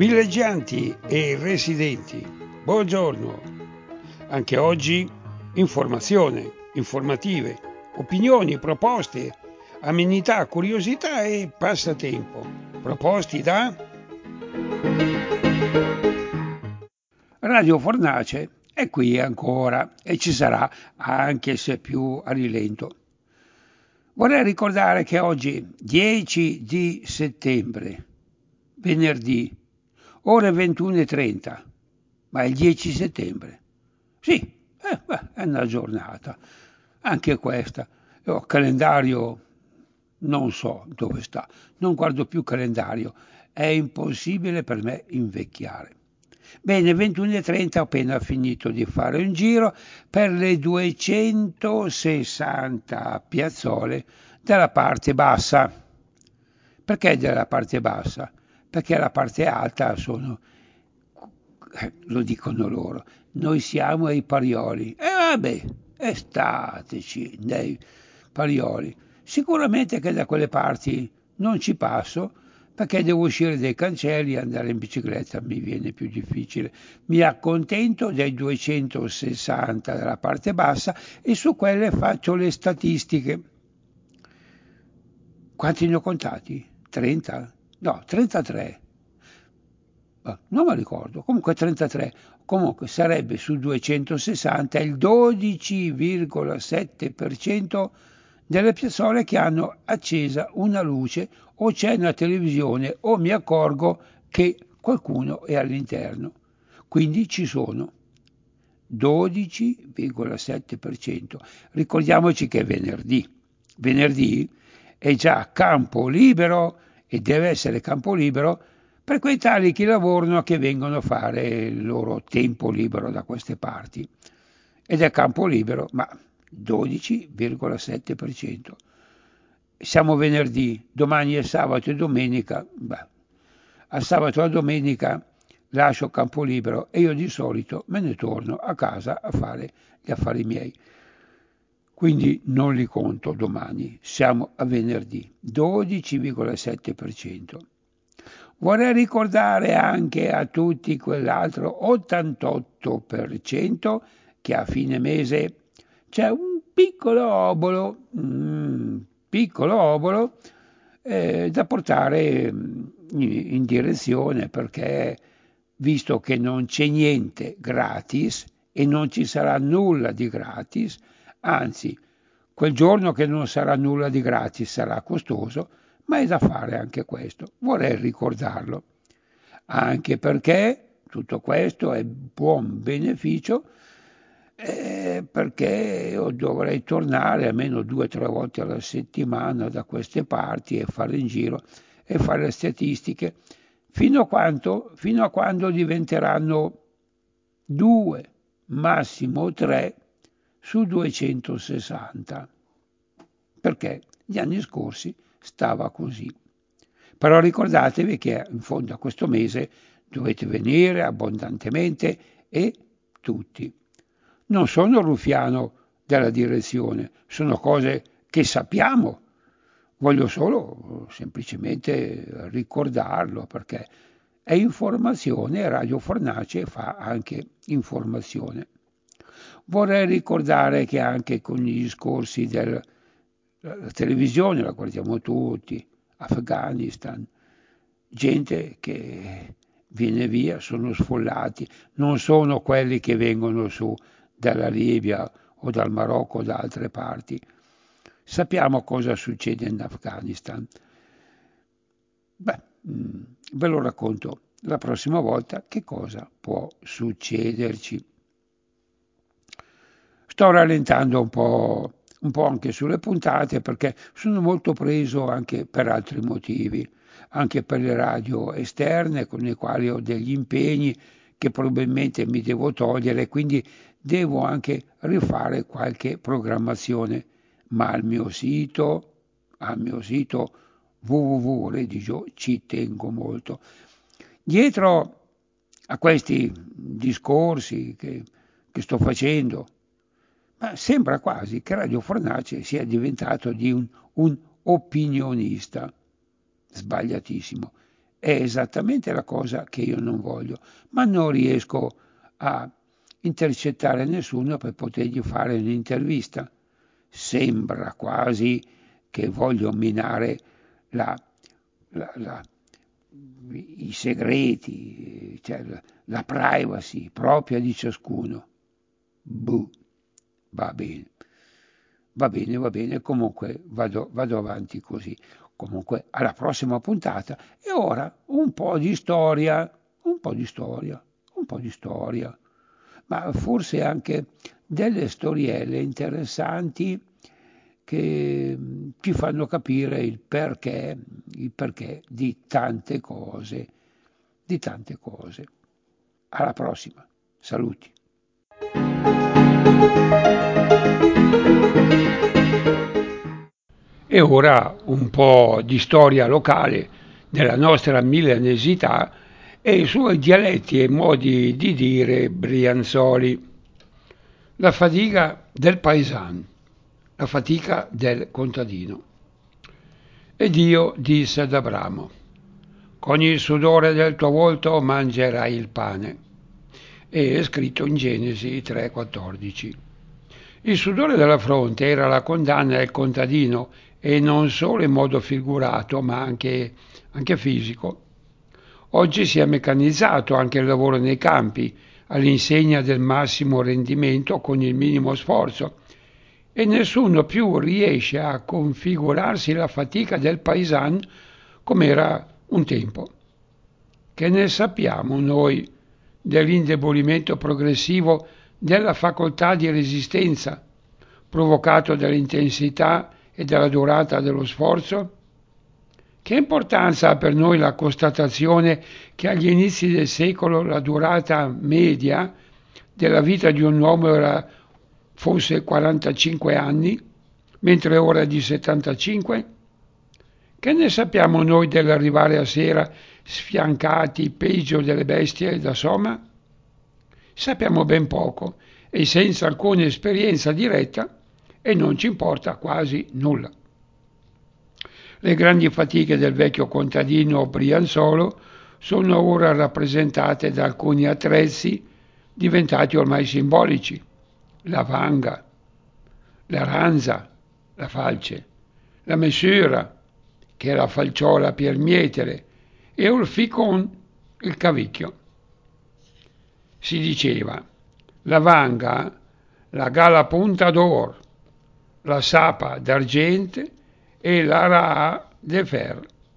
Villeggianti e residenti, buongiorno. Anche oggi informazione, informative, opinioni, proposte, amenità, curiosità e passatempo. Proposti da Radio Fornace. È qui ancora e ci sarà, anche se più a rilento. Vorrei ricordare che oggi, 10 di settembre, venerdì, ore 21:30, ma è il 10 settembre. Sì, è una giornata, anche questa. Io calendario non so dove sta, non guardo più calendario, è impossibile per me invecchiare. Bene, 21:30 ho appena finito di fare un giro per le 260 piazzole della parte bassa. Perché della parte bassa? Perché la parte alta sono, lo dicono loro, noi siamo ai Parioli. E vabbè, stateci nei Parioli. Sicuramente che da quelle parti non ci passo, perché devo uscire dai cancelli e andare in bicicletta mi viene più difficile. Mi accontento dei 260 della parte bassa e su quelle faccio le statistiche. Quanti ne ho contati? 30? No, 33. Non mi ricordo, comunque 33. Comunque sarebbe su 260 il 12,7% delle persone che hanno accesa una luce o c'è una televisione o mi accorgo che qualcuno è all'interno. Quindi ci sono 12,7%. Ricordiamoci che è venerdì. Venerdì è già campo libero e deve essere campo libero per quei tali che lavorano che vengono a fare il loro tempo libero da queste parti. Ed è campo libero, ma 12,7%. Siamo venerdì, domani è sabato e domenica. A sabato e a domenica lascio campo libero e io di solito me ne torno a casa a fare gli affari miei. Quindi non li conto domani, siamo a venerdì, 12,7%. Vorrei ricordare anche a tutti quell'altro 88% che a fine mese c'è un piccolo obolo da portare in direzione, perché visto che non c'è niente gratis e non ci sarà nulla di gratis, anzi, quel giorno che non sarà nulla di gratis sarà costoso, ma è da fare anche questo. Vorrei ricordarlo, anche perché tutto questo è buon beneficio, perché io dovrei tornare almeno 2 o 3 volte alla settimana da queste parti e fare in giro e fare le statistiche fino a quando diventeranno 2, massimo 3 su 260, perché gli anni scorsi stava così. Però ricordatevi che in fondo a questo mese dovete venire abbondantemente e tutti. Non sono ruffiano della direzione, sono cose che sappiamo. Voglio solo semplicemente ricordarlo, perché è informazione e Radio Fornace fa anche informazione. Vorrei ricordare che anche con gli discorsi della televisione, la guardiamo tutti, Afghanistan, gente che viene via, sono sfollati, non sono quelli che vengono su dalla Libia o dal Marocco o da altre parti. Sappiamo cosa succede in Afghanistan. Ve lo racconto la prossima volta che cosa può succederci. Sto rallentando un po' anche sulle puntate perché sono molto preso anche per altri motivi, anche per le radio esterne con le quali ho degli impegni che probabilmente mi devo togliere, quindi devo anche rifare qualche programmazione, ma al mio sito www.redigio ci tengo molto. Dietro a questi discorsi che sto facendo, ma sembra quasi che Radio Fornace sia diventato di un opinionista. Sbagliatissimo. è esattamente la cosa che io non voglio, ma non riesco a intercettare nessuno per potergli fare un'intervista. Sembra quasi che voglio minare la, la- la- i segreti, cioè la privacy propria di ciascuno. Buh, va bene, va bene, comunque vado avanti così. Comunque alla prossima puntata. E ora un po' di storia, un po' di storia, un po' di storia, ma forse anche delle storielle interessanti che ci fanno capire il perché di tante cose, di tante cose. Alla prossima, saluti. E ora un po' di storia locale della nostra milanesità e i suoi dialetti e modi di dire brianzoli. La fatica del paesan, la fatica del contadino. E Dio disse ad Abramo: con il sudore del tuo volto mangerai il pane. E è scritto in Genesi 3,14. Il sudore della fronte era la condanna del contadino, e non solo in modo figurato, ma anche fisico. Oggi si è meccanizzato anche il lavoro nei campi, all'insegna del massimo rendimento con il minimo sforzo, e nessuno più riesce a configurarsi la fatica del paesan come era un tempo. Che ne sappiamo noi dell'indebolimento progressivo della facoltà di resistenza provocato dall'intensità e dalla durata dello sforzo? Che importanza ha per noi la constatazione che agli inizi del secolo la durata media della vita di un uomo era forse 45 anni, mentre ora è di 75? Che ne sappiamo noi dell'arrivare a sera sfiancati peggio delle bestie da soma? Sappiamo ben poco e senza alcuna esperienza diretta, e non ci importa quasi nulla. Le grandi fatiche del vecchio contadino brianzolo sono ora rappresentate da alcuni attrezzi diventati ormai simbolici: la vanga, la ranza, la falce, la mesura, che è la falciola per mietere, e il ficon, il cavicchio. Si diceva: la vanga, la gala punta d'or, la sapa d'argente e la ra de fer.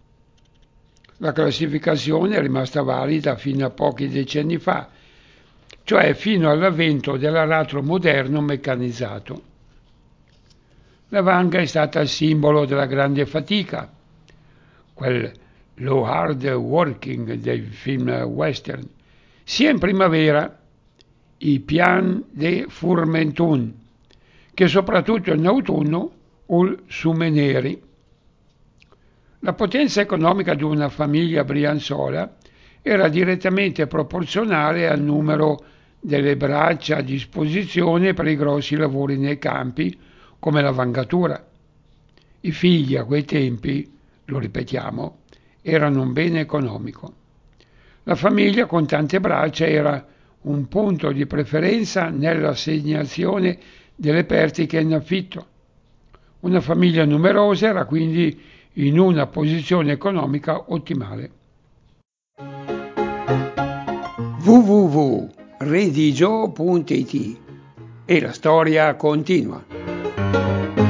La classificazione è rimasta valida fino a pochi decenni fa, cioè fino all'avvento dell'aratro moderno meccanizzato. La vanga è stata il simbolo della grande fatica, quel low hard working dei film western, sia in primavera, i pian de Furmentun, che soprattutto in autunno, ul Sumeneri. La potenza economica di una famiglia brianzola era direttamente proporzionale al numero delle braccia a disposizione per i grossi lavori nei campi, come la vangatura. I figli a quei tempi, lo ripetiamo, erano un bene economico. La famiglia con tante braccia era un punto di preferenza nell'assegnazione delle perdite in affitto. Una famiglia numerosa era quindi in una posizione economica ottimale. www.redigio.it e la storia continua.